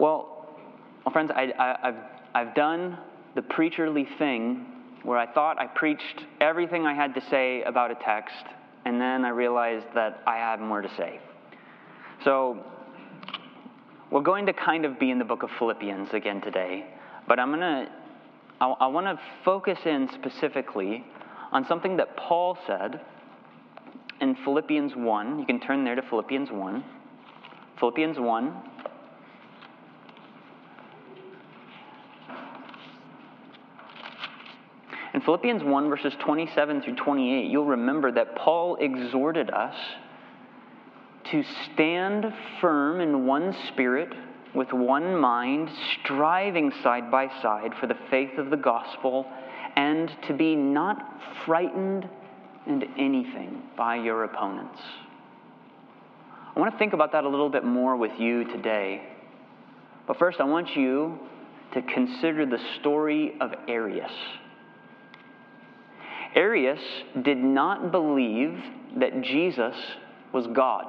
Well, friends, I've done the preacherly thing where I thought I preached everything I had to say about a text, and then I realized that I had more to say. So we're going to kind of be in the book of Philippians again today, but I want to focus in specifically on something that Paul said in Philippians 1. You can turn there to Philippians 1. Philippians 1. In Philippians 1, verses 27 through 28, you'll remember that Paul exhorted us to stand firm in one spirit, with one mind, striving side by side for the faith of the gospel, and to be not frightened into anything by your opponents. I want to think about that a little bit more with you today. But first, I want you to consider the story of Arius. Arius did not believe that Jesus was God.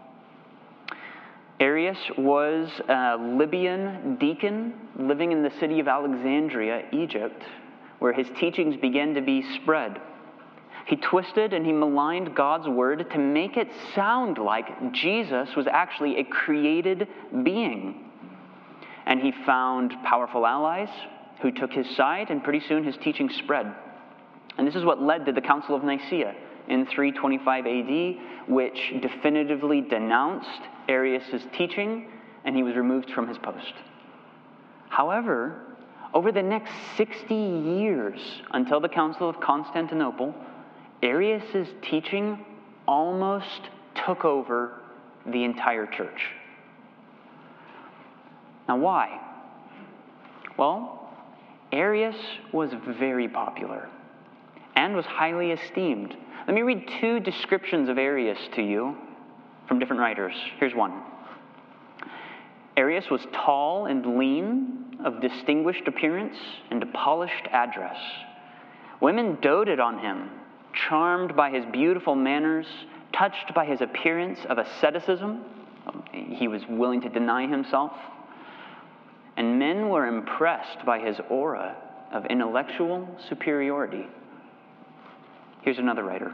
Arius was a Libyan deacon living in the city of Alexandria, Egypt, where his teachings began to be spread. He twisted and he maligned God's word to make it sound like Jesus was actually a created being. And he found powerful allies who took his side, and pretty soon his teaching spread. And this is what led to the Council of Nicaea in 325 AD, which definitively denounced Arius' teaching, and he was removed from his post. However, over the next 60 years, until the Council of Constantinople, Arius' teaching almost took over the entire church. Now, why? Well, Arius was very popular and was highly esteemed. Let me read two descriptions of Arius to you from different writers. Here's one. Arius was tall and lean, of distinguished appearance and polished address. Women doted on him, charmed by his beautiful manners, touched by his appearance of asceticism. He was willing to deny himself. And men were impressed by his aura of intellectual superiority. Here's another writer.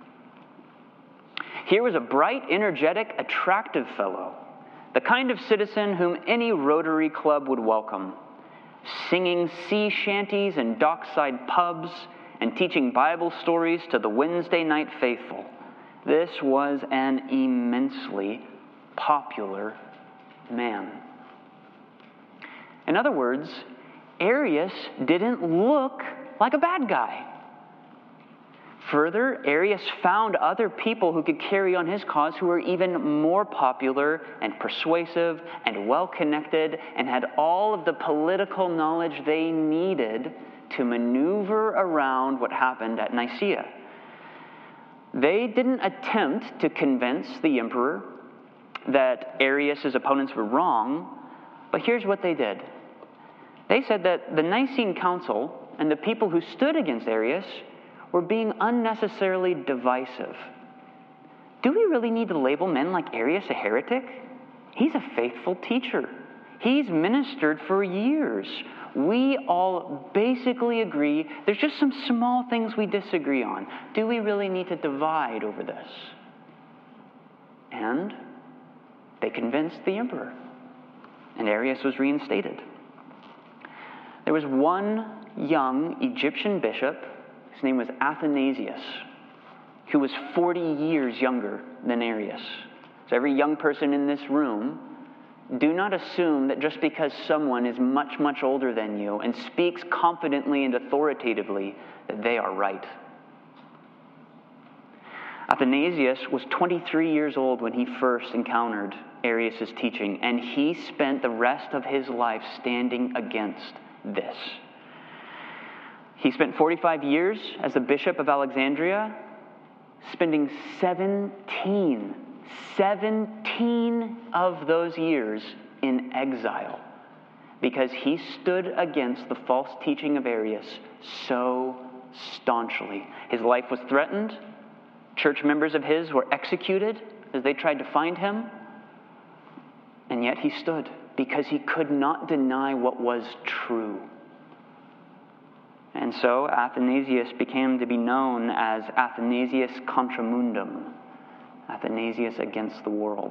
Here was a bright, energetic, attractive fellow, the kind of citizen whom any Rotary Club would welcome, singing sea shanties in dockside pubs and teaching Bible stories to the Wednesday night faithful. This was an immensely popular man. In other words, Arius didn't look like a bad guy. Further, Arius found other people who could carry on his cause who were even more popular and persuasive and well-connected and had all of the political knowledge they needed to maneuver around what happened at Nicaea. They didn't attempt to convince the emperor that Arius' opponents were wrong, but here's what they did. They said that the Nicene Council and the people who stood against Arius were being unnecessarily divisive. Do we really need to label men like Arius a heretic? He's a faithful teacher. He's ministered for years. We all basically agree. There's just some small things we disagree on. Do we really need to divide over this? And they convinced the emperor, and Arius was reinstated. There was one young Egyptian bishop. His name was Athanasius, who was 40 years younger than Arius. So every young person in this room, do not assume that just because someone is much, much older than you and speaks confidently and authoritatively that they are right. Athanasius was 23 years old when he first encountered Arius' teaching, and he spent the rest of his life standing against this. He spent 45 years as the bishop of Alexandria, spending 17 of those years in exile because he stood against the false teaching of Arius so staunchly. His life was threatened. Church members of his were executed as they tried to find him, and yet he stood because he could not deny what was true. And so Athanasius became to be known as Athanasius contra mundum, Athanasius against the world.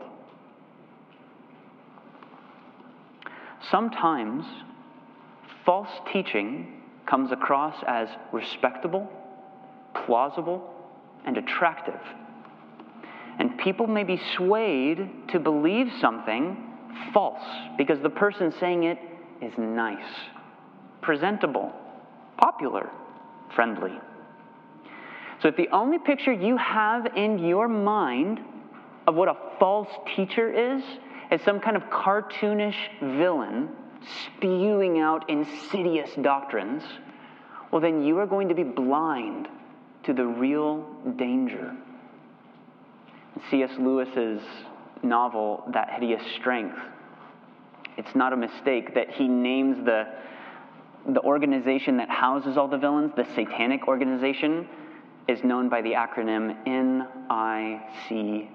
Sometimes false teaching comes across as respectable, plausible, and attractive. And people may be swayed to believe something false because the person saying it is nice, presentable, popular, friendly. So if the only picture you have in your mind of what a false teacher is some kind of cartoonish villain spewing out insidious doctrines, well, then you are going to be blind to the real danger. C.S. Lewis's novel, That Hideous Strength, it's not a mistake that he names the organization that houses all the villains, the satanic organization, is known by the acronym NICE.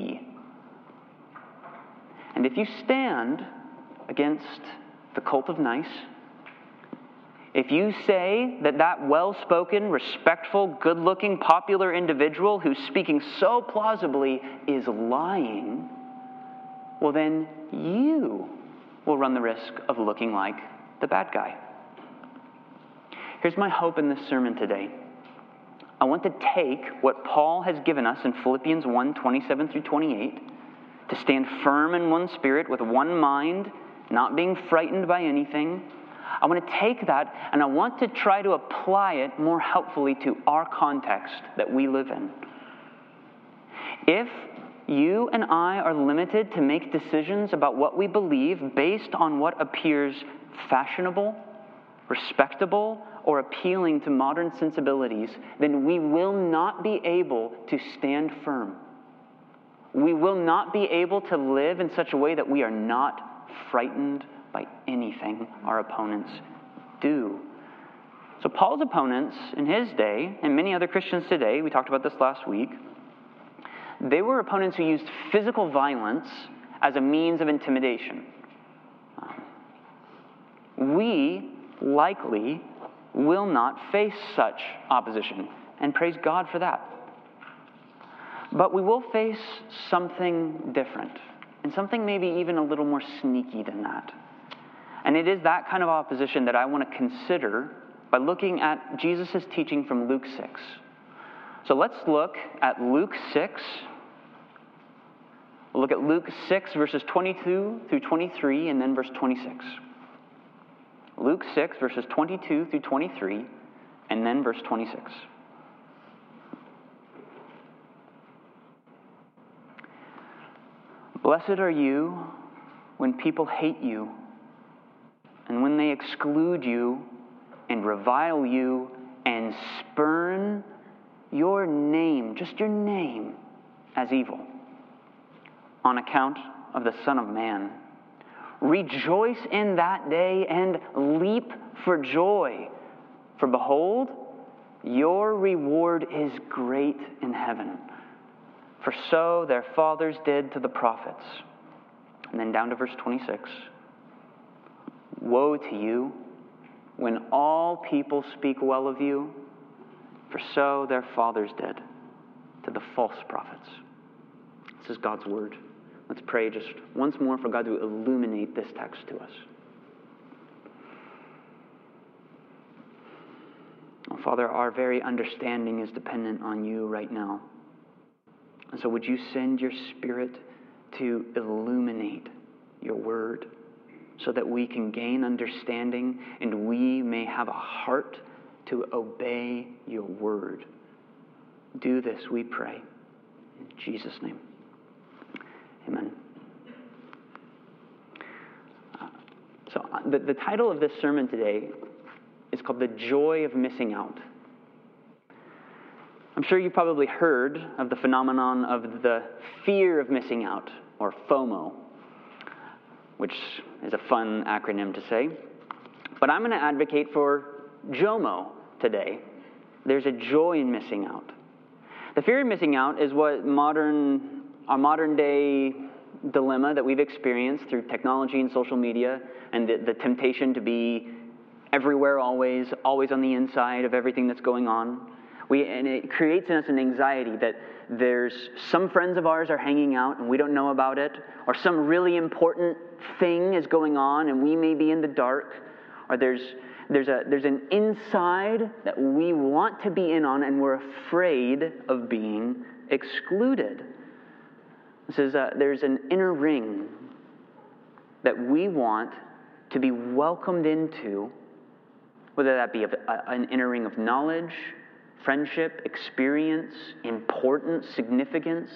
And if you stand against the cult of Nice, if you say that well-spoken, respectful, good-looking, popular individual who's speaking so plausibly is lying, well then you will run the risk of looking like the bad guy. Here's my hope in this sermon today. I want to take what Paul has given us in Philippians 1, 27 through 28, to stand firm in one spirit with one mind, not being frightened by anything. I want to take that and I want to try to apply it more helpfully to our context that we live in. If you and I are limited to make decisions about what we believe based on what appears fashionable, respectable, or appealing to modern sensibilities, then we will not be able to stand firm. We will not be able to live in such a way that we are not frightened by anything our opponents do. So Paul's opponents in his day, and many other Christians today, we talked about this last week, they were opponents who used physical violence as a means of intimidation. We likely will not face such opposition, and praise God for that. But we will face something different, and something maybe even a little more sneaky than that. And it is that kind of opposition that I want to consider by looking at Jesus' teaching from Luke 6. So let's look at Luke 6. We'll look at Luke 6, verses 22 through 23, and then verse 26. Luke 6, verses 22 through 23, and then verse 26. Blessed are you when people hate you, and when they exclude you, and revile you, and spurn your name, just your name, as evil, on account of the Son of Man. Rejoice in that day and leap for joy, for behold, your reward is great in heaven. For so their fathers did to the prophets. And then down to verse 26. Woe to you when all people speak well of you, for so their fathers did to the false prophets. This is God's word. Let's pray just once more for God to illuminate this text to us. Oh, Father, our very understanding is dependent on you right now. And so would you send your Spirit to illuminate your word so that we can gain understanding and we may have a heart to obey your word. Do this, we pray. In Jesus' name. Amen. So the title of this sermon today is called The Joy of Missing Out. I'm sure you've probably heard of the phenomenon of the fear of missing out, or FOMO, which is a fun acronym to say. But I'm going to advocate for JOMO today. There's a joy in missing out. The fear of missing out is what a modern day dilemma that we've experienced through technology and social media, and the temptation to be everywhere always on the inside of everything that's going on. And it creates in us an anxiety that there's some friends of ours are hanging out and we don't know about it, or some really important thing is going on and we may be in the dark, or there's an inside that we want to be in on and we're afraid of being excluded. There's an inner ring that we want to be welcomed into, whether that be an inner ring of knowledge, friendship, experience, importance, significance.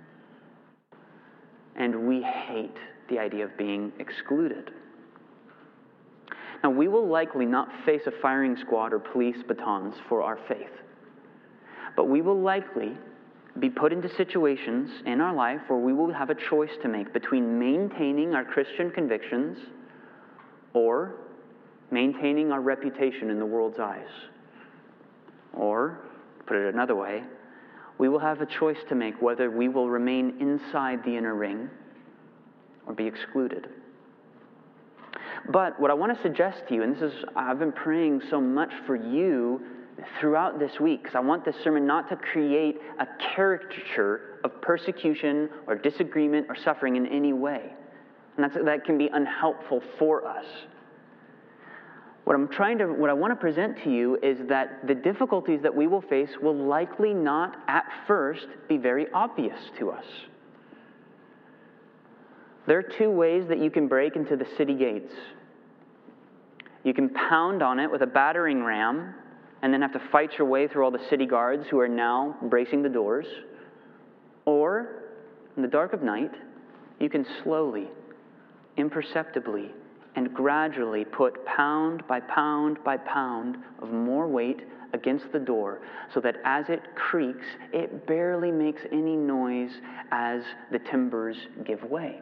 And we hate the idea of being excluded. Now, we will likely not face a firing squad or police batons for our faith, but we will likely be put into situations in our life where we will have a choice to make between maintaining our Christian convictions or maintaining our reputation in the world's eyes. Or, to put it another way, we will have a choice to make whether we will remain inside the inner ring or be excluded. But what I want to suggest to you, and I've been praying so much for you throughout this week, because I want this sermon not to create a caricature of persecution or disagreement or suffering in any way. And that can be unhelpful for us. What I want to present to you is that the difficulties that we will face will likely not at first be very obvious to us. There are two ways that you can break into the city gates. You can pound on it with a battering ram and then have to fight your way through all the city guards who are now bracing the doors. Or, in the dark of night, you can slowly, imperceptibly, and gradually put pound by pound by pound of more weight against the door, so that as it creaks, it barely makes any noise as the timbers give way.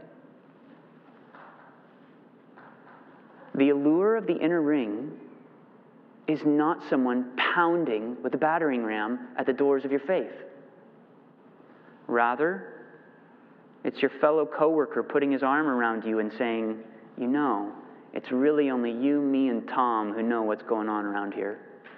The allure of the inner ring is not someone pounding with a battering ram at the doors of your faith. Rather, it's your fellow coworker putting his arm around you and saying, "You know, it's really only you, me, and Tom who know what's going on around here."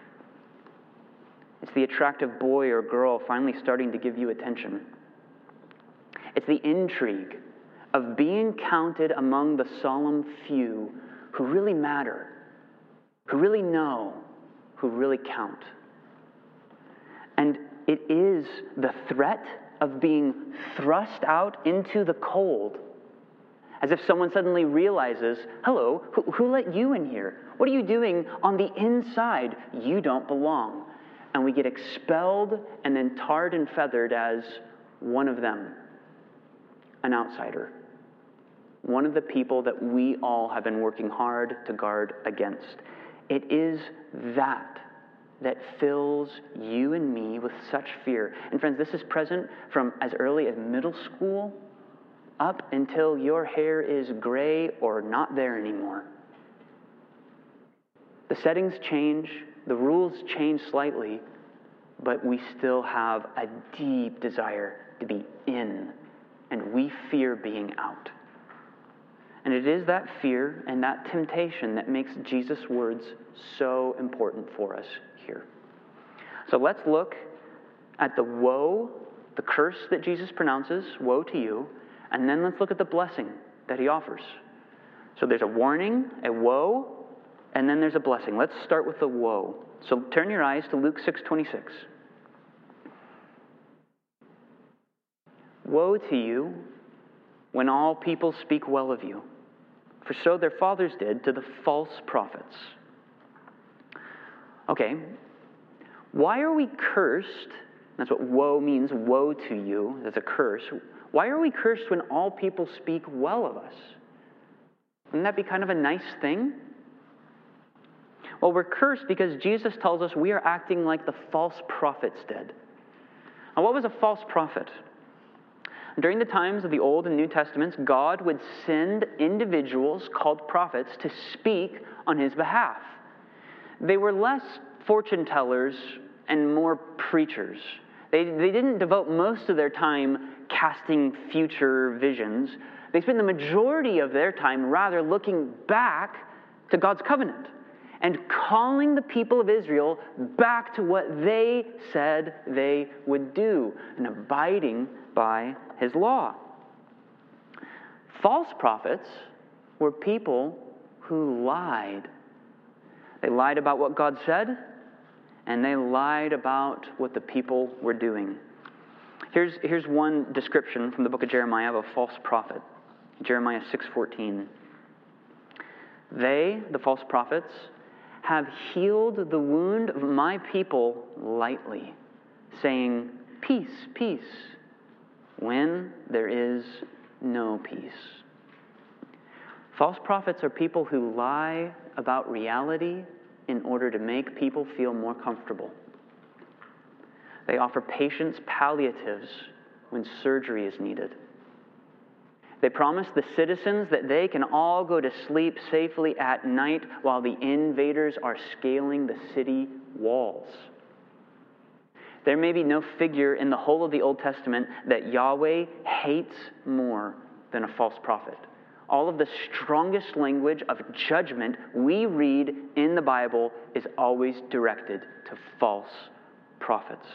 It's the attractive boy or girl finally starting to give you attention. It's the intrigue of being counted among the solemn few who really matter, who really know, who really count. And it is the threat of being thrust out into the cold, as if someone suddenly realizes, "Hello, who let you in here? What are you doing on the inside? You don't belong." And we get expelled and then tarred and feathered as one of them, an outsider, one of the people that we all have been working hard to guard against. It is that fills you and me with such fear. And friends, this is present from as early as middle school up until your hair is gray or not there anymore. The settings change, the rules change slightly, but we still have a deep desire to be in, and we fear being out. And it is that fear and that temptation that makes Jesus' words so important for us here. So let's look at the woe, the curse that Jesus pronounces, woe to you, and then let's look at the blessing that he offers. So there's a warning, a woe, and then there's a blessing. Let's start with the woe. So turn your eyes to Luke 6:26. Woe to you when all people speak well of you, for so their fathers did to the false prophets. Okay, why are we cursed? That's what woe means, woe to you. That's a curse. Why are we cursed when all people speak well of us? Wouldn't that be kind of a nice thing? Well, we're cursed because Jesus tells us we are acting like the false prophets did. Now, what was a false prophet? During the times of the Old and New Testaments, God would send individuals called prophets to speak on his behalf. They were less fortune tellers and more preachers. They didn't devote most of their time casting future visions. They spent the majority of their time rather looking back to God's covenant and calling the people of Israel back to what they said they would do and abiding by his law. False prophets were people who lied. They lied about what God said, and they lied about what the people were doing. Here's one description from the book of Jeremiah of a false prophet. Jeremiah 6:14. They, the false prophets, have healed the wound of my people lightly, saying, peace, peace, when there is no peace. False prophets are people who lie about reality in order to make people feel more comfortable. They offer patients palliatives when surgery is needed. They promise the citizens that they can all go to sleep safely at night while the invaders are scaling the city walls. There may be no figure in the whole of the Old Testament that Yahweh hates more than a false prophet. All of the strongest language of judgment we read in the Bible is always directed to false prophets.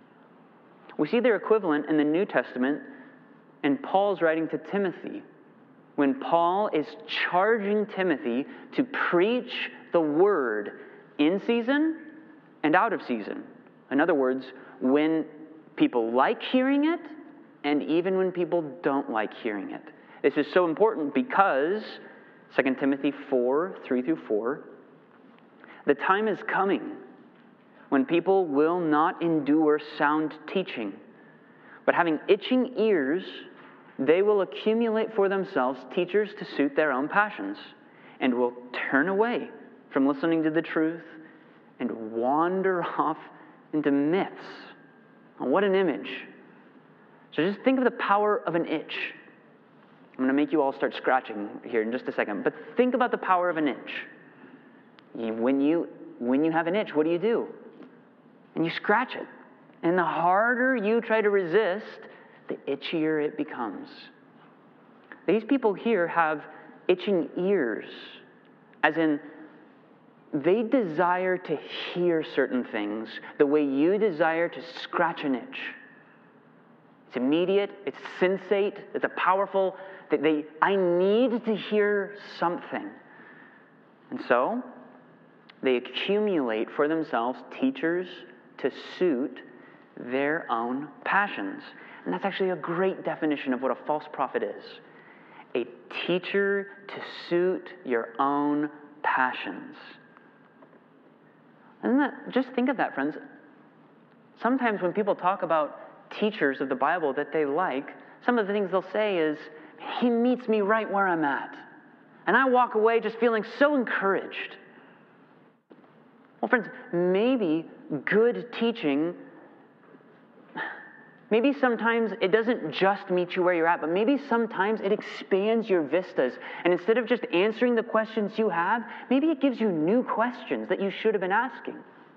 We see their equivalent in the New Testament in Paul's writing to Timothy, when Paul is charging Timothy to preach the word in season and out of season. In other words, when people like hearing it and even when people don't like hearing it. This is so important because 2 Timothy 4:3-4, the time is coming when people will not endure sound teaching, but having itching ears, they will accumulate for themselves teachers to suit their own passions and will turn away from listening to the truth and wander off into myths. And what an image. So just think of the power of an itch. I'm going to make you all start scratching here in just a second, but think about the power of an itch. When you have an itch, what do? And you scratch it. And the harder you try to resist, the itchier it becomes. These people here have itching ears, as in they desire to hear certain things the way you desire to scratch an itch. It's immediate, it's sensate, it's a powerful, I need to hear something. And so, they accumulate for themselves teachers to suit their own passions. And that's actually a great definition of what a false prophet is. A teacher to suit your own passions. Just think of that, friends. Sometimes when people talk about teachers of the Bible that they like, some of the things they'll say is, he meets me right where I'm at. And I walk away just feeling so encouraged. Well, friends, maybe good teaching, maybe sometimes it doesn't just meet you where you're at, but maybe sometimes it expands your vistas. And instead of just answering the questions you have, maybe it gives you new questions that you should have been asking.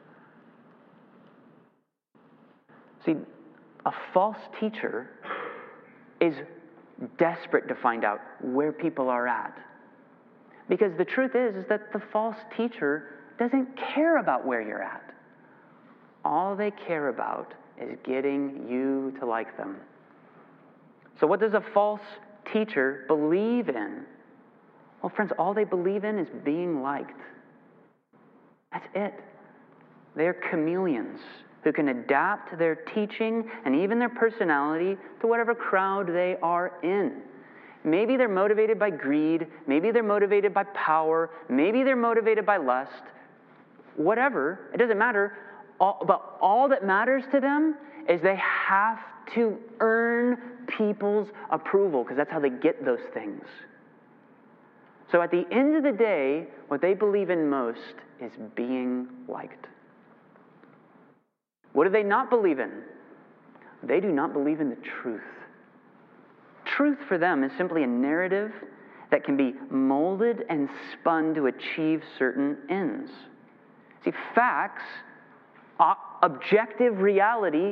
See, a false teacher is desperate to find out where people are at. Because the truth is that the false teacher doesn't care about where you're at. All they care about is getting you to like them. So what does a false teacher believe in? Well, friends, all they believe in is being liked. That's it. They're chameleons who can adapt their teaching and even their personality to whatever crowd they are in. Maybe they're motivated by greed. Maybe they're motivated by power. Maybe they're motivated by lust. Whatever, it doesn't matter. But all that matters to them is they have to earn people's approval, because that's how they get those things. So at the end of the day, what they believe in most is being liked. What do they not believe in? They do not believe in the truth. Truth for them is simply a narrative that can be molded and spun to achieve certain ends. See, facts, objective reality,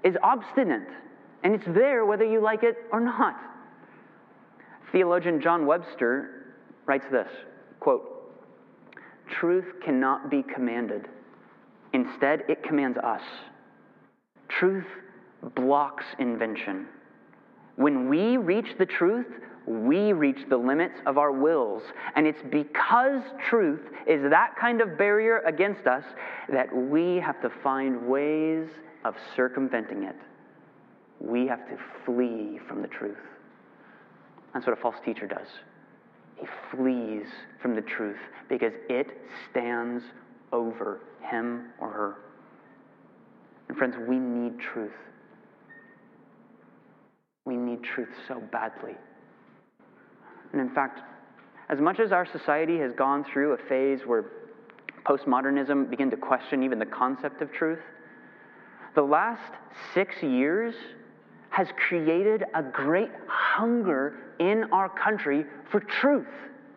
is obstinate, and it's there whether you like it or not. Theologian John Webster writes this, quote, "Truth cannot be commanded. Instead, it commands us. Truth blocks invention. When we reach the truth, we reach the limits of our wills. And it's because truth is that kind of barrier against us that we have to find ways of circumventing it. We have to flee from the truth." That's what a false teacher does. He flees from the truth because it stands over him or her. And friends, we need truth. We need truth so badly. And in fact, as much as our society has gone through a phase where postmodernism began to question even the concept of truth, the last 6 years has created a great hunger in our country for truth.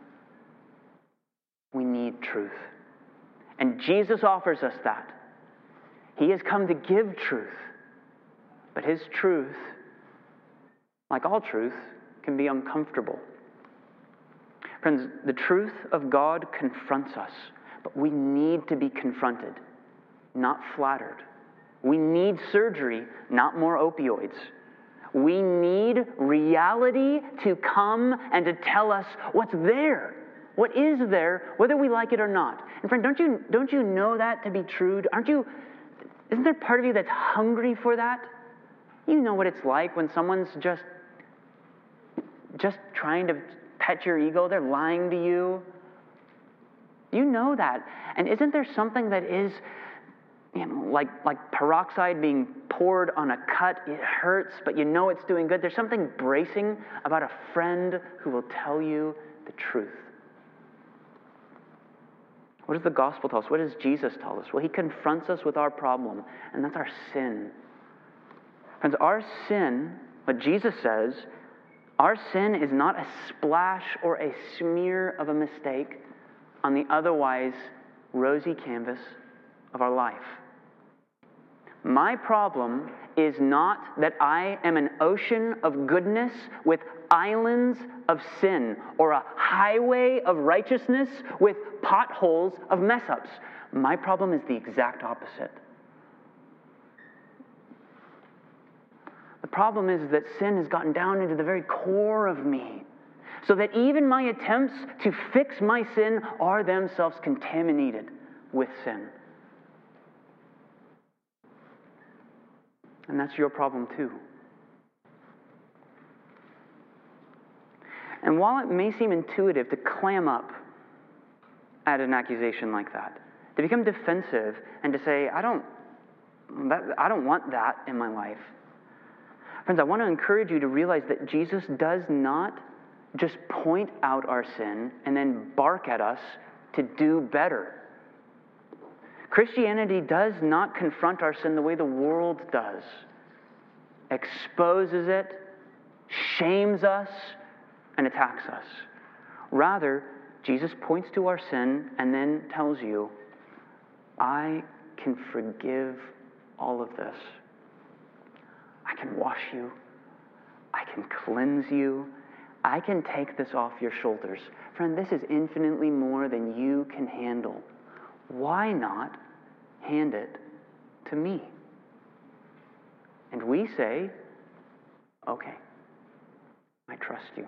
We need truth. And Jesus offers us that. He has come to give truth. But his truth, like all truth, can be uncomfortable. Friends, the truth of God confronts us, but we need to be confronted, not flattered. We need surgery, not more opioids. We need reality to come and to tell us what's there, what is there, whether we like it or not. And friend, don't you know that to be true? Isn't there part of you that's hungry for that? You know what it's like when someone's just trying to pet your ego. They're lying to you. You know that. And isn't there something that is, like peroxide being poured on a cut? It hurts, but you know it's doing good. There's something bracing about a friend who will tell you the truth. What does the gospel tell us? What does Jesus tell us? Well, he confronts us with our problem, and that's our sin. Friends, our sin, what Jesus says, our sin is not a splash or a smear of a mistake on the otherwise rosy canvas of our life. My problem is not that I am an ocean of goodness with islands of sin, or a highway of righteousness with potholes of mess-ups. My problem is the exact opposite. The problem is that sin has gotten down into the very core of me, so that even my attempts to fix my sin are themselves contaminated with sin. And that's your problem too. And while it may seem intuitive to clam up at an accusation like that, to become defensive and to say, I don't want that in my life. Friends, I want to encourage you to realize that Jesus does not just point out our sin and then bark at us to do better. Christianity does not confront our sin the way the world does. Exposes it, shames us, and attacks us. Rather, Jesus points to our sin and then tells you, I can forgive all of this. I can wash you. I can cleanse you. I can take this off your shoulders. Friend, this is infinitely more than you can handle. Why not hand it to me? And we say, okay, I trust you.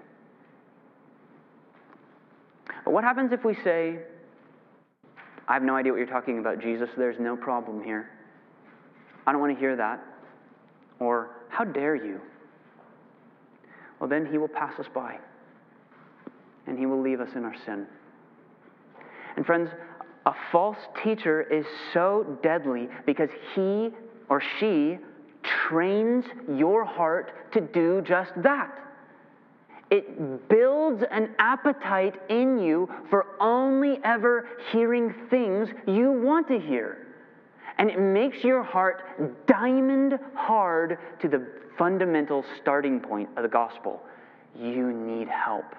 But what happens if we say, I have no idea what you're talking about, Jesus. There's no problem here. I don't want to hear that. Or, how dare you? Well, then he will pass us by. And he will leave us in our sin. And friends, a false teacher is so deadly because he or she trains your heart to do just that. It builds an appetite in you for only ever hearing things you want to hear. And it makes your heart diamond hard to the fundamental starting point of the gospel. You need help.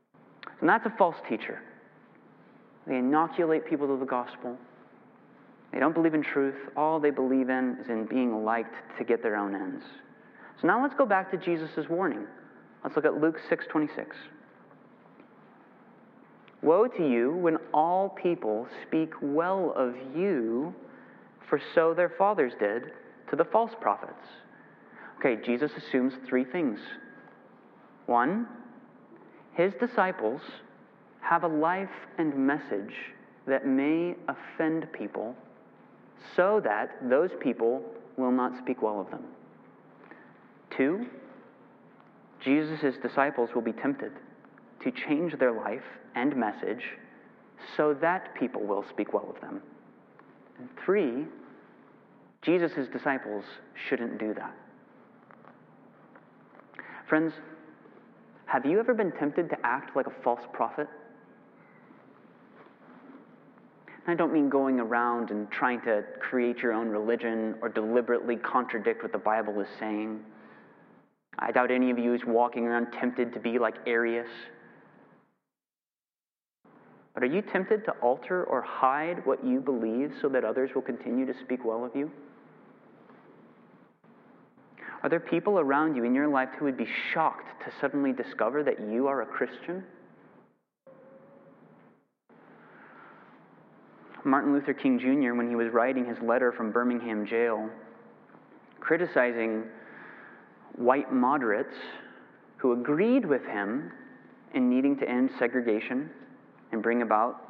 And that's a false teacher. They inoculate people to the gospel. They don't believe in truth. All they believe in is in being liked to get their own ends. So now let's go back to Jesus' warning. Let's look at Luke 6:26. Woe to you when all people speak well of you, for so their fathers did to the false prophets. Okay, Jesus assumes three things. One, his disciples have a life and message that may offend people, so that those people will not speak well of them. Two, Jesus' disciples will be tempted to change their life and message so that people will speak well of them. And three, Jesus' disciples shouldn't do that. Friends, have you ever been tempted to act like a false prophet? I don't mean going around and trying to create your own religion or deliberately contradict what the Bible is saying. I doubt any of you is walking around tempted to be like Arius. But are you tempted to alter or hide what you believe so that others will continue to speak well of you? Are there people around you in your life who would be shocked to suddenly discover that you are a Christian? Martin Luther King Jr., when he was writing his letter from Birmingham jail, criticizing white moderates who agreed with him in needing to end segregation and bring about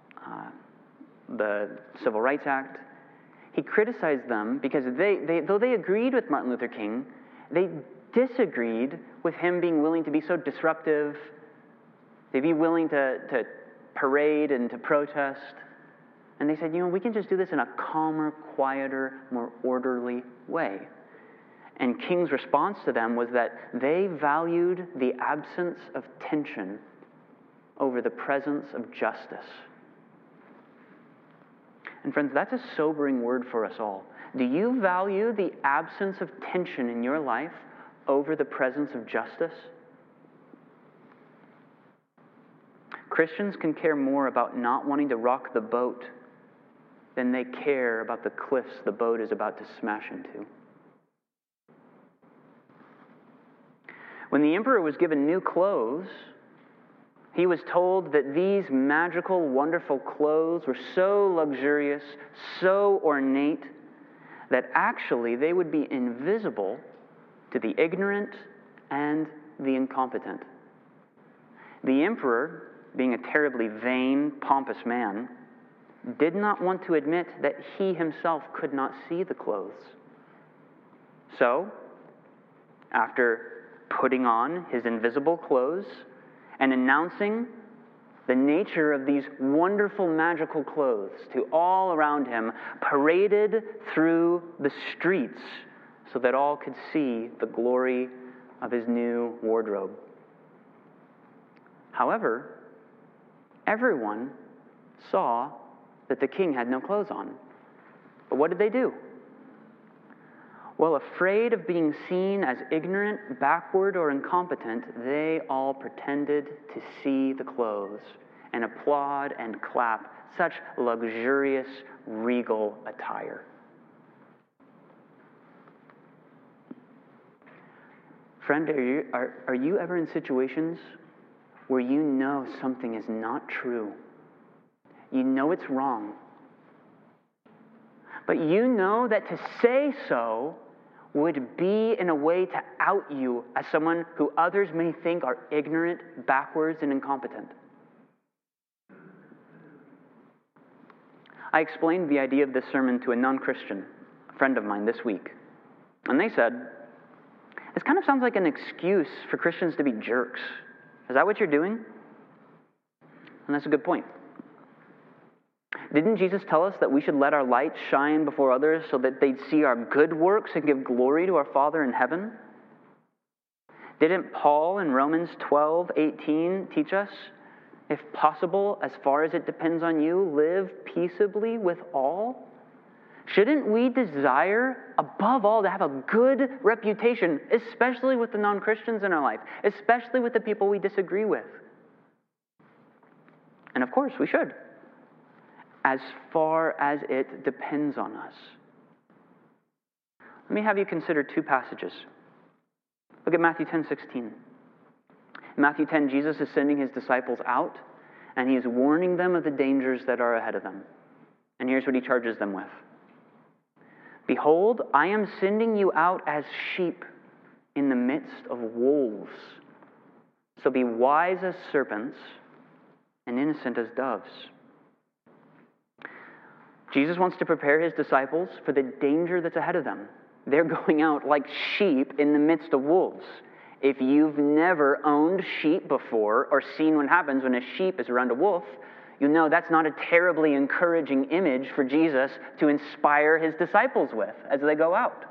the Civil Rights Act, he criticized them because though they agreed with Martin Luther King, they disagreed with him being willing to be so disruptive. They'd be willing to parade and to protest. And they said, we can just do this in a calmer, quieter, more orderly way. And King's response to them was that they valued the absence of tension over the presence of justice. And friends, that's a sobering word for us all. Do you value the absence of tension in your life over the presence of justice? Christians can care more about not wanting to rock the boat than they care about the cliffs the boat is about to smash into. When the emperor was given new clothes, he was told that these magical, wonderful clothes were so luxurious, so ornate, that actually they would be invisible to the ignorant and the incompetent. The emperor, being a terribly vain, pompous man, did not want to admit that he himself could not see the clothes. So, after putting on his invisible clothes and announcing the nature of these wonderful magical clothes to all around him, paraded through the streets so that all could see the glory of his new wardrobe. However, everyone saw that the king had no clothes on. But what did they do? Well, afraid of being seen as ignorant, backward, or incompetent, they all pretended to see the clothes and applaud and clap such luxurious, regal attire. Friend, are you ever in situations where you know something is not true? You know it's wrong. But you know that to say so would be in a way to out you as someone who others may think are ignorant, backwards, and incompetent. I explained the idea of this sermon to a non-Christian, a friend of mine, this week. And they said, this kind of sounds like an excuse for Christians to be jerks. Is that what you're doing? And that's a good point. Didn't Jesus tell us that we should let our light shine before others so that they'd see our good works and give glory to our Father in heaven? Didn't Paul in Romans 12:18 teach us, if possible, as far as it depends on you, live peaceably with all? Shouldn't we desire, above all, to have a good reputation, especially with the non-Christians in our life, especially with the people we disagree with? And of course, we should. as far as it depends on us. Let me have you consider two passages. Look at Matthew 10:16. In Matthew 10, Jesus is sending his disciples out, and he is warning them of the dangers that are ahead of them. And here's what he charges them with. Behold, I am sending you out as sheep in the midst of wolves. So be wise as serpents and innocent as doves. Jesus wants to prepare his disciples for the danger that's ahead of them. They're going out like sheep in the midst of wolves. If you've never owned sheep before or seen what happens when a sheep is around a wolf, you know that's not a terribly encouraging image for Jesus to inspire his disciples with as they go out.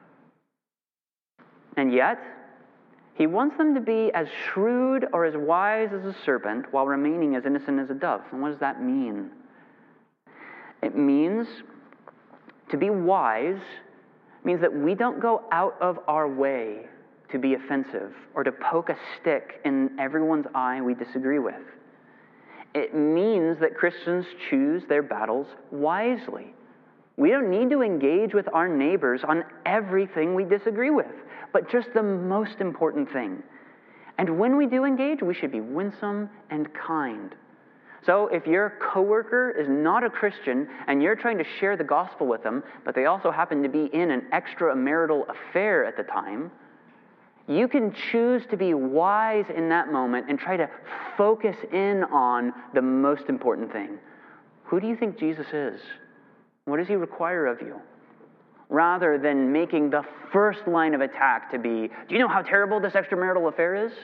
And yet, he wants them to be as shrewd or as wise as a serpent while remaining as innocent as a dove. And what does that mean? It means to be wise means that we don't go out of our way to be offensive or to poke a stick in everyone's eye we disagree with. It means that Christians choose their battles wisely. We don't need to engage with our neighbors on everything we disagree with, but just the most important thing. And when we do engage, we should be winsome and kind. So if your coworker is not a Christian and you're trying to share the gospel with them, but they also happen to be in an extramarital affair at the time, you can choose to be wise in that moment and try to focus in on the most important thing. Who do you think Jesus is? What does he require of you? Rather than making the first line of attack to be, do you know how terrible this extramarital affair is?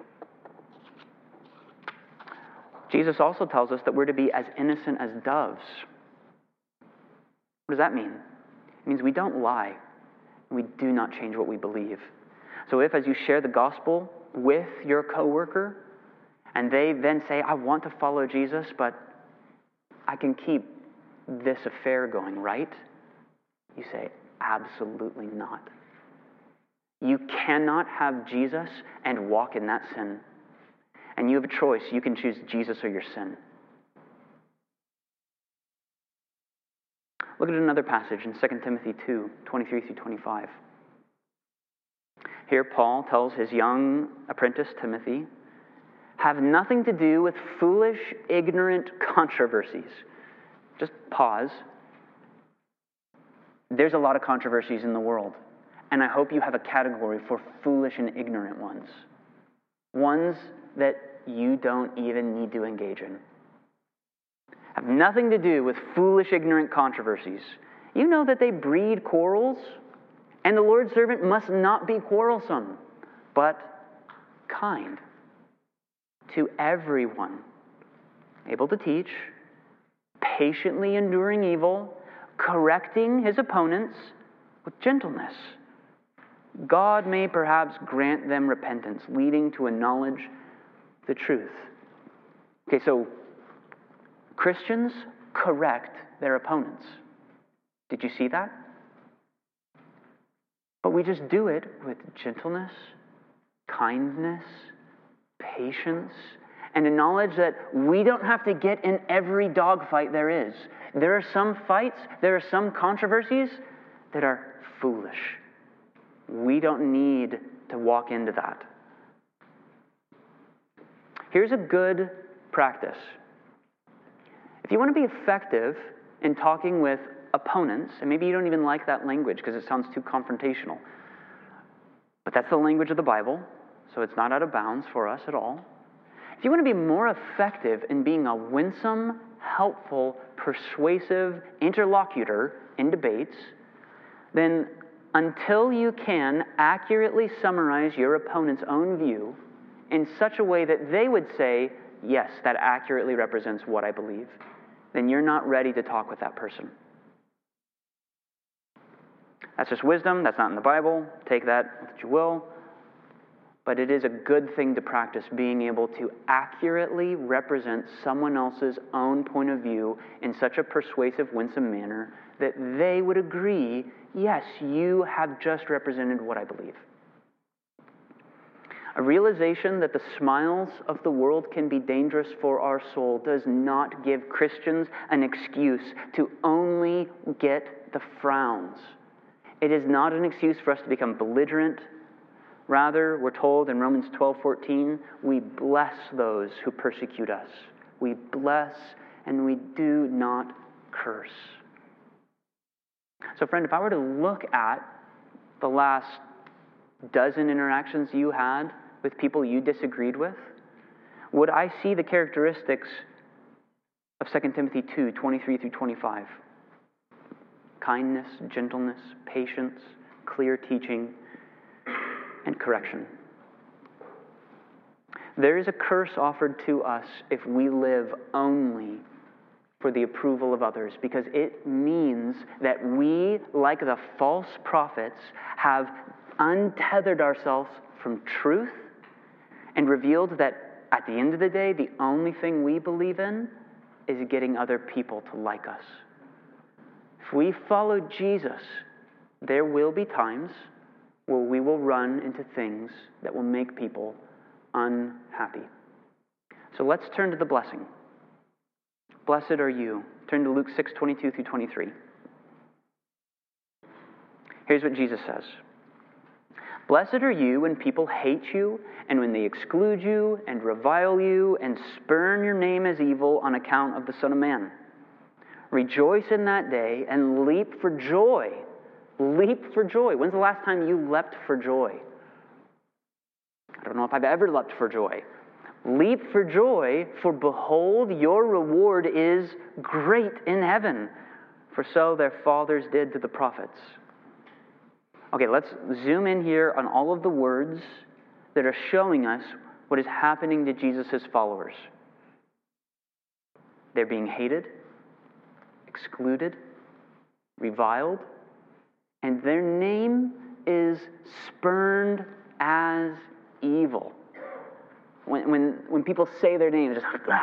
Jesus also tells us that we're to be as innocent as doves. What does that mean? It means we don't lie. We do not change what we believe. So if, as you share the gospel with your coworker, and they then say, I want to follow Jesus, but I can keep this affair going, right? You say, absolutely not. You cannot have Jesus and walk in that sin. And you have a choice. You can choose Jesus or your sin. Look at another passage in 2 Timothy 2, 23 through 25. Here Paul tells his young apprentice Timothy, have nothing to do with foolish, ignorant controversies. Just pause. There's a lot of controversies in the world, and I hope you have a category for foolish and ignorant ones. Ones that you don't even need to engage in. Have nothing to do with foolish, ignorant controversies. You know that they breed quarrels, and the Lord's servant must not be quarrelsome, but kind to everyone, able to teach, patiently enduring evil, correcting his opponents with gentleness. God may perhaps grant them repentance, leading to a knowledge of the truth. Okay, so Christians correct their opponents. Did you see that? But we just do it with gentleness, kindness, patience, and a knowledge that we don't have to get in every dogfight there is. There are some fights, there are some controversies that are foolish. We don't need to walk into that. Here's a good practice. If you want to be effective in talking with opponents, and maybe you don't even like that language because it sounds too confrontational, but that's the language of the Bible, so it's not out of bounds for us at all. If you want to be more effective in being a winsome, helpful, persuasive interlocutor in debates, then until you can accurately summarize your opponent's own view in such a way that they would say, yes, that accurately represents what I believe, then you're not ready to talk with that person. That's just wisdom. That's not in the Bible. Take that what you will. But it is a good thing to practice being able to accurately represent someone else's own point of view in such a persuasive, winsome manner that they would agree, yes, you have just represented what I believe. A realization that the smiles of the world can be dangerous for our soul does not give Christians an excuse to only get the frowns. It is not an excuse for us to become belligerent. Rather, we're told in Romans 12:14, we bless those who persecute us. We bless and we do not curse. So friend, if I were to look at the last dozen interactions you had with people you disagreed with, would I see the characteristics of 2 Timothy 2:23 through 25? Kindness, gentleness, patience, clear teaching, and correction. There is a curse offered to us if we live only for the approval of others, because it means that we, like the false prophets, have untethered ourselves from truth and revealed that at the end of the day, the only thing we believe in is getting other people to like us. If we follow Jesus, there will be times where we will run into things that will make people unhappy. So let's turn to the blessing. Blessed are you. Turn to Luke 6:22 through 23. Here's what Jesus says. Blessed are you when people hate you, and when they exclude you, and revile you, and spurn your name as evil on account of the Son of Man. Rejoice in that day, and leap for joy. Leap for joy. When's the last time you leapt for joy? I don't know if I've ever leapt for joy. Leap for joy, for behold, your reward is great in heaven, for so their fathers did to the prophets. Okay, let's zoom in here on all of the words that are showing us what is happening to Jesus' followers. They're being hated, excluded, reviled, and their name is spurned as evil. When people say their name,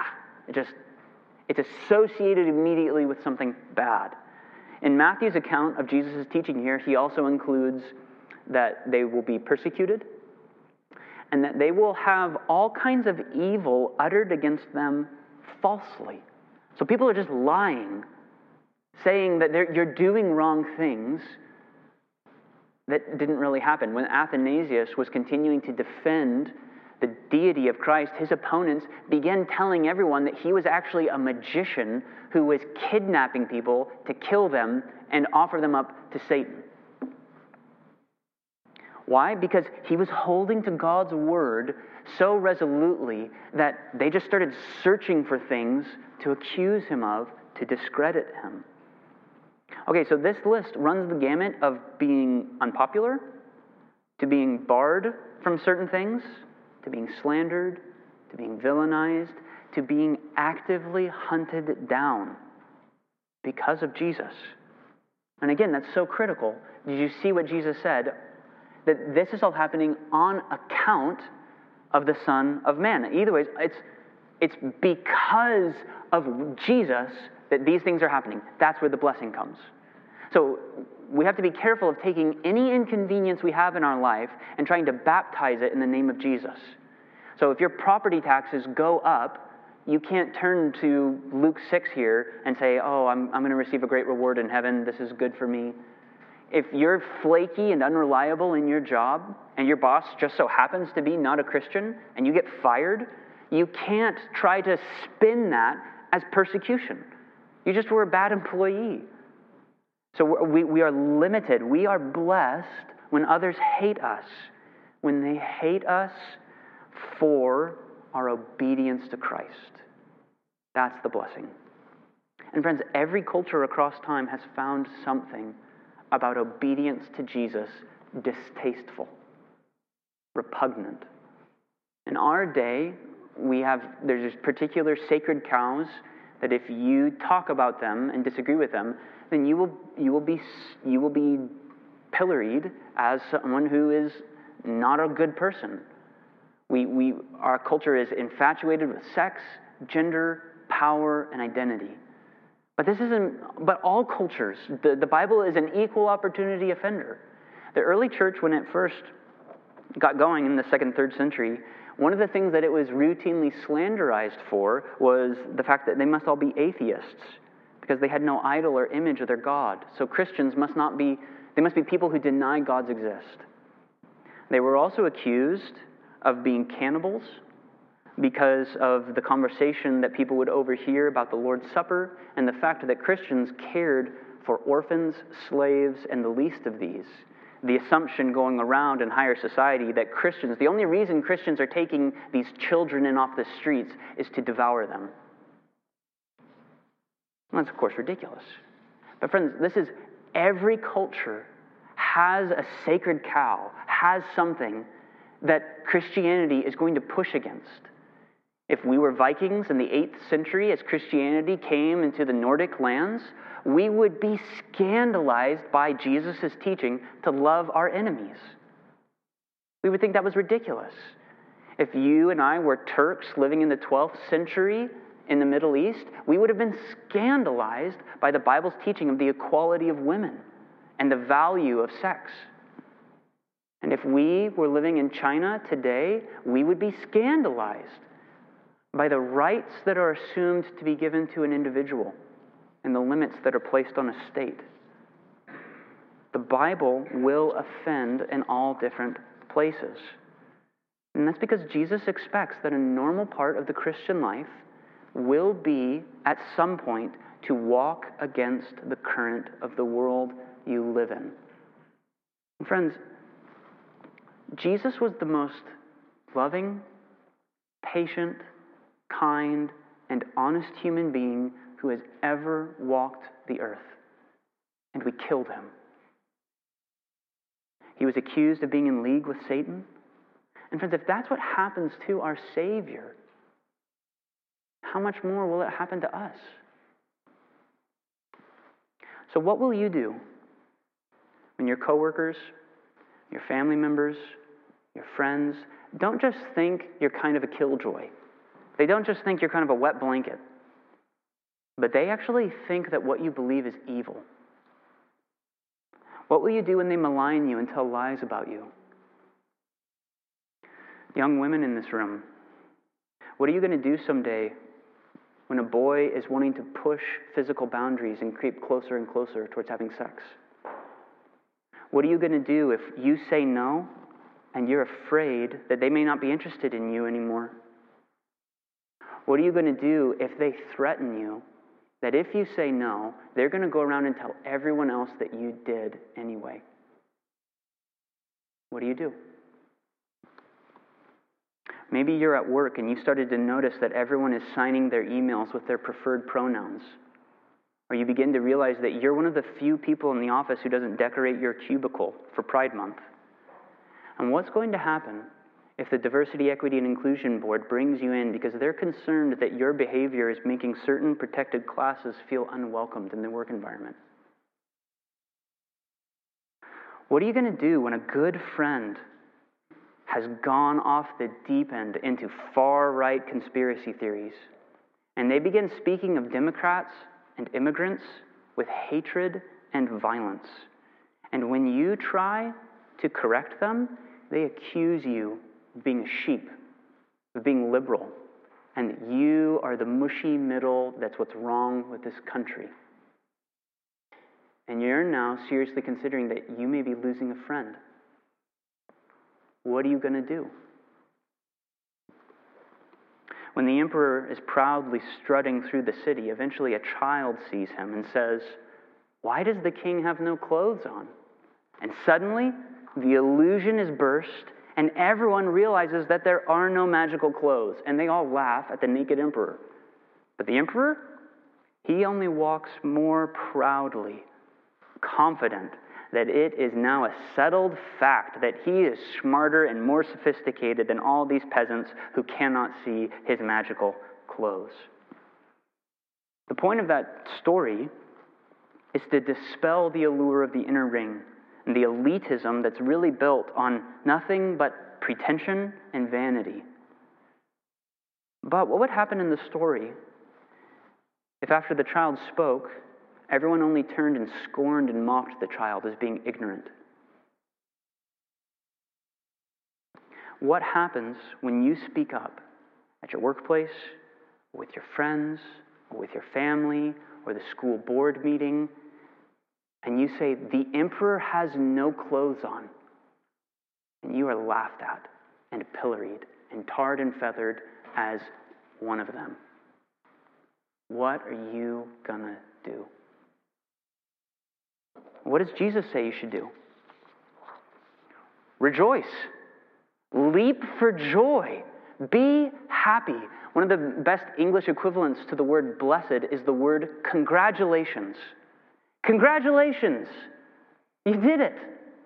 it's associated immediately with something bad. In Matthew's account of Jesus' teaching here, he also includes that they will be persecuted and that they will have all kinds of evil uttered against them falsely. So people are just lying, saying that you're doing wrong things that didn't really happen. When Athanasius was continuing to defend the deity of Christ, his opponents began telling everyone that he was actually a magician who was kidnapping people to kill them and offer them up to Satan. Why? Because he was holding to God's word so resolutely that they just started searching for things to accuse him of, to discredit him. Okay, so this list runs the gamut of being unpopular, to being barred from certain things, to being slandered, to being villainized, to being actively hunted down because of Jesus. And again, that's so critical. Did you see what Jesus said? That this is all happening on account of the Son of Man. Either way, it's because of Jesus that these things are happening. That's where the blessing comes. So we have to be careful of taking any inconvenience we have in our life and trying to baptize it in the name of Jesus. So if your property taxes go up, you can't turn to Luke 6 here and say, oh, I'm going to receive a great reward in heaven. This is good for me. If you're flaky and unreliable in your job and your boss just so happens to be not a Christian and you get fired, you can't try to spin that as persecution. You just were a bad employee. So we are limited. We are blessed when others hate us, when they hate us for our obedience to Christ. That's the blessing. And friends, every culture across time has found something about obedience to Jesus distasteful, repugnant. In our day, there's these particular sacred cows that if you talk about them and disagree with them, then you will be pilloried as someone who is not a good person. Our culture is infatuated with sex, gender, power, and identity. But all cultures, the Bible is an equal opportunity offender. The early church, when it first got going in the 2nd, 3rd century, one of the things that it was routinely slanderized for was the fact that they must all be atheists because they had no idol or image of their God. So Christians must be people who deny gods exist. They were also accused of being cannibals because of the conversation that people would overhear about the Lord's Supper and the fact that Christians cared for orphans, slaves, and the least of these. The assumption going around in higher society that the only reason Christians are taking these children in off the streets is to devour them. Well, that's, of course, ridiculous. But friends, every culture has a sacred cow, has something that Christianity is going to push against. If we were Vikings in the 8th century, as Christianity came into the Nordic lands, we would be scandalized by Jesus' teaching to love our enemies. We would think that was ridiculous. If you and I were Turks living in the 12th century in the Middle East, we would have been scandalized by the Bible's teaching of the equality of women and the value of sex. And if we were living in China today, we would be scandalized by the rights that are assumed to be given to an individual and the limits that are placed on a state. The Bible will offend in all different places. And that's because Jesus expects that a normal part of the Christian life will be, at some point, to walk against the current of the world you live in. And friends, Jesus was the most loving, patient, kind, and honest human being who has ever walked the earth. And we killed him. He was accused of being in league with Satan. And friends, if that's what happens to our Savior, how much more will it happen to us? So what will you do when your coworkers, your family members, your friends don't just think you're kind of a killjoy? They don't just think you're kind of a wet blanket, but they actually think that what you believe is evil. What will you do when they malign you and tell lies about you? Young women in this room, what are you going to do someday when a boy is wanting to push physical boundaries and creep closer and closer towards having sex? What are you going to do if you say no and you're afraid that they may not be interested in you anymore? What are you going to do if they threaten you that if you say no, they're going to go around and tell everyone else that you did anyway? What do you do? Maybe you're at work and you started to notice that everyone is signing their emails with their preferred pronouns. Or you begin to realize that you're one of the few people in the office who doesn't decorate your cubicle for Pride Month. And what's going to happen if the Diversity, Equity, and Inclusion Board brings you in because they're concerned that your behavior is making certain protected classes feel unwelcomed in the work environment? What are you going to do when a good friend has gone off the deep end into far-right conspiracy theories, and they begin speaking of Democrats and immigrants with hatred and violence? And when you try to correct them, they accuse you of being a sheep, of being liberal, and that you are the mushy middle that's what's wrong with this country. And you're now seriously considering that you may be losing a friend. What are you going to do? When the emperor is proudly strutting through the city, eventually a child sees him and says, "Why does the king have no clothes on?" And suddenly, the illusion is burst, and everyone realizes that there are no magical clothes, and they all laugh at the naked emperor. But the emperor, he only walks more proudly, confident that it is now a settled fact that he is smarter and more sophisticated than all these peasants who cannot see his magical clothes. The point of that story is to dispel the allure of the inner ring and the elitism that's really built on nothing but pretension and vanity. But what would happen in the story if after the child spoke, everyone only turned and scorned and mocked the child as being ignorant? What happens when you speak up at your workplace, with your friends, or with your family, or the school board meeting, and you say, the emperor has no clothes on, and you are laughed at and pilloried and tarred and feathered as one of them? What are you gonna do? What does Jesus say you should do? Rejoice. Leap for joy. Be happy. One of the best English equivalents to the word blessed is the word congratulations. Congratulations. You did it.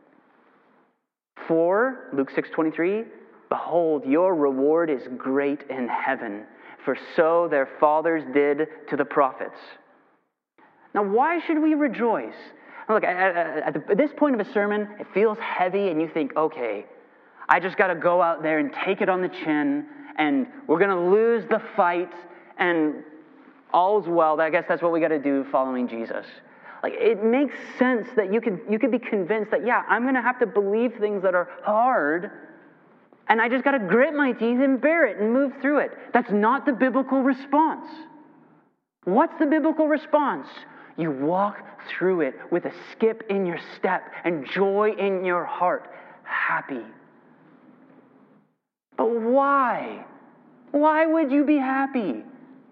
For, Luke 6:23, behold, your reward is great in heaven, for so their fathers did to the prophets. Now, why should we rejoice? Look, at this point of a sermon, it feels heavy, and you think, okay, I just got to go out there and take it on the chin, and we're going to lose the fight, and all's well. I guess that's what we got to do following Jesus. Like, it makes sense that you could be convinced that, yeah, I'm going to have to believe things that are hard, and I just got to grit my teeth and bear it and move through it. That's not the biblical response. What's the biblical response? You walk through it with a skip in your step and joy in your heart, happy. But why? Why would you be happy?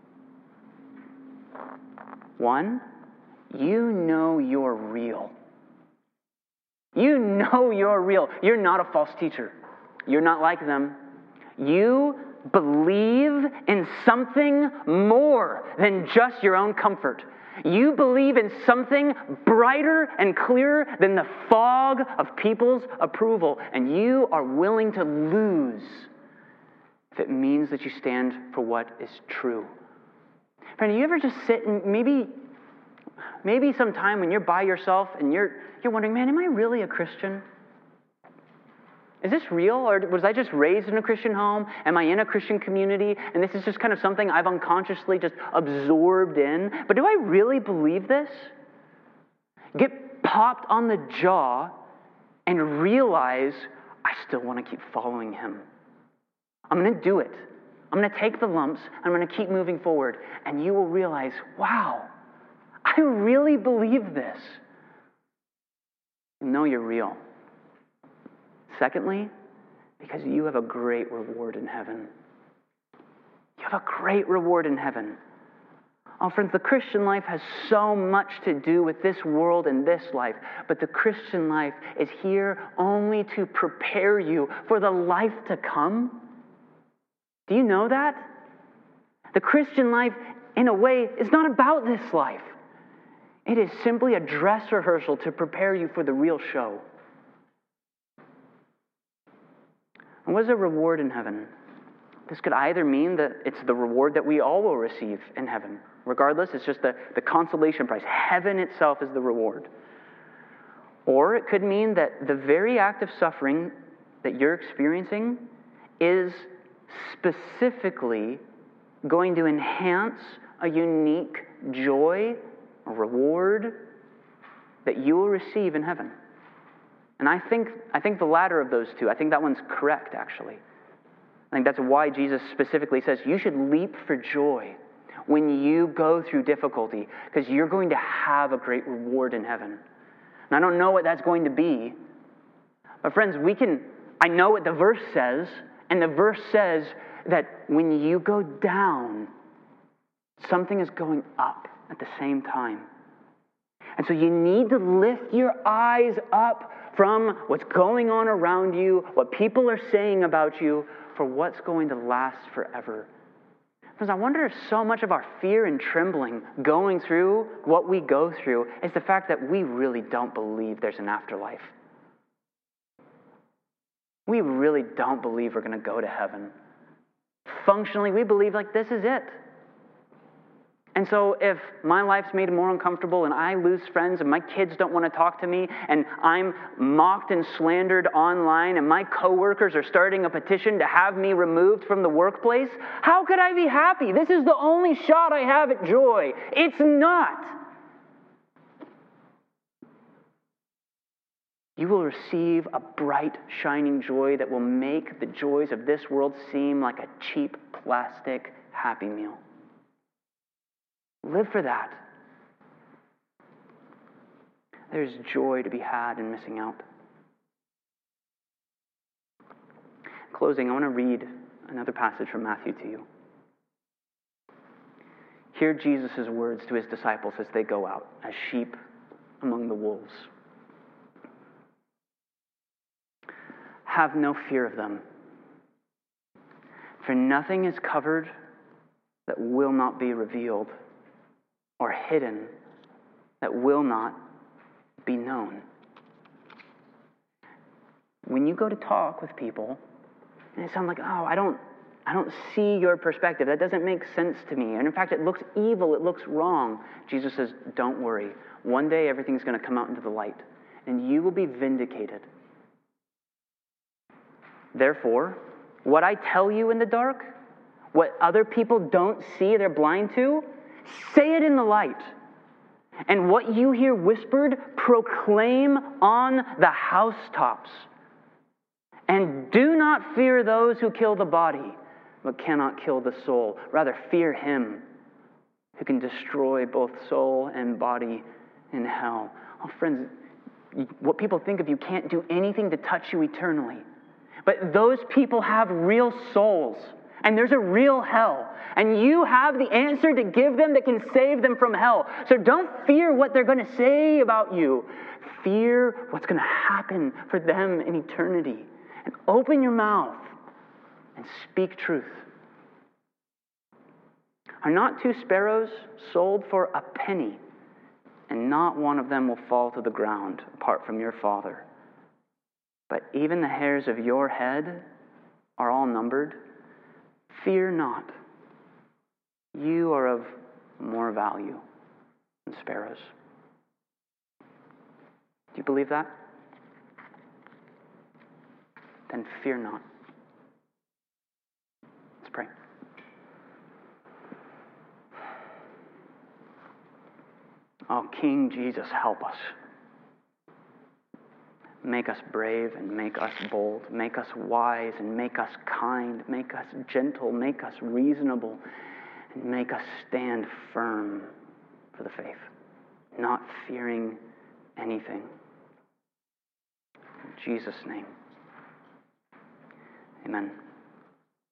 One, you know you're real. You know you're real. You're not a false teacher. You're not like them. You believe in something more than just your own comfort. You believe in something brighter and clearer than the fog of people's approval, and you are willing to lose if it means that you stand for what is true. Friend, you ever just sit and maybe sometime when you're by yourself and you're wondering, man, am I really a Christian? Is this real, or was I just raised in a Christian home? Am I in a Christian community? And this is just kind of something I've unconsciously just absorbed in. But do I really believe this? Get popped on the jaw and realize I still want to keep following him. I'm going to do it. I'm going to take the lumps. I'm going to keep moving forward. And you will realize, wow, I really believe this. You know you're real. Secondly, because you have a great reward in heaven. You have a great reward in heaven. Oh, friends, the Christian life has so much to do with this world and this life, but the Christian life is here only to prepare you for the life to come. Do you know that? The Christian life, in a way, is not about this life. It is simply a dress rehearsal to prepare you for the real show. And what is a reward in heaven? This could either mean that it's the reward that we all will receive in heaven. Regardless, it's just the consolation prize. Heaven itself is the reward. Or it could mean that the very act of suffering that you're experiencing is specifically going to enhance a unique joy, a reward that you will receive in heaven. And I think the latter of those two, I think that one's correct, actually. I think that's why Jesus specifically says you should leap for joy when you go through difficulty, because you're going to have a great reward in heaven. And I don't know what that's going to be, but friends, I know what the verse says, and the verse says that when you go down, something is going up at the same time. And so you need to lift your eyes up from what's going on around you, what people are saying about you, for what's going to last forever. Because I wonder if so much of our fear and trembling going through what we go through is the fact that we really don't believe there's an afterlife. We really don't believe we're going to go to heaven. Functionally, we believe like this is it. And so if my life's made more uncomfortable and I lose friends and my kids don't want to talk to me and I'm mocked and slandered online and my coworkers are starting a petition to have me removed from the workplace, how could I be happy? This is the only shot I have at joy. It's not. You will receive a bright, shining joy that will make the joys of this world seem like a cheap, plastic Happy Meal. Live for that. There's joy to be had in missing out. Closing, I want to read another passage from Matthew to you. Hear Jesus' words to his disciples as they go out as sheep among the wolves. Have no fear of them, for nothing is covered that will not be revealed, or hidden that will not be known. When you go to talk with people, and it sounds like, oh, I don't see your perspective. That doesn't make sense to me. And in fact, it looks evil. It looks wrong. Jesus says, don't worry. One day, everything's going to come out into the light, and you will be vindicated. Therefore, what I tell you in the dark, what other people don't see, they're blind to, say it in the light. And what you hear whispered, proclaim on the housetops. And do not fear those who kill the body, but cannot kill the soul. Rather, fear him who can destroy both soul and body in hell. Oh, friends, what people think of you can't do anything to touch you eternally. But those people have real souls, and there's a real hell. And you have the answer to give them that can save them from hell. So don't fear what they're going to say about you. Fear what's going to happen for them in eternity. And open your mouth and speak truth. Are not 2 sparrows sold for a penny, and not one of them will fall to the ground apart from your Father? But even the hairs of your head are all numbered. Fear not. You are of more value than sparrows. Do you believe that? Then fear not. Let's pray. Oh, King Jesus, help us. Make us brave and make us bold. Make us wise and make us kind. Make us gentle. Make us reasonable. And make us stand firm for the faith, not fearing anything. In Jesus' name, amen.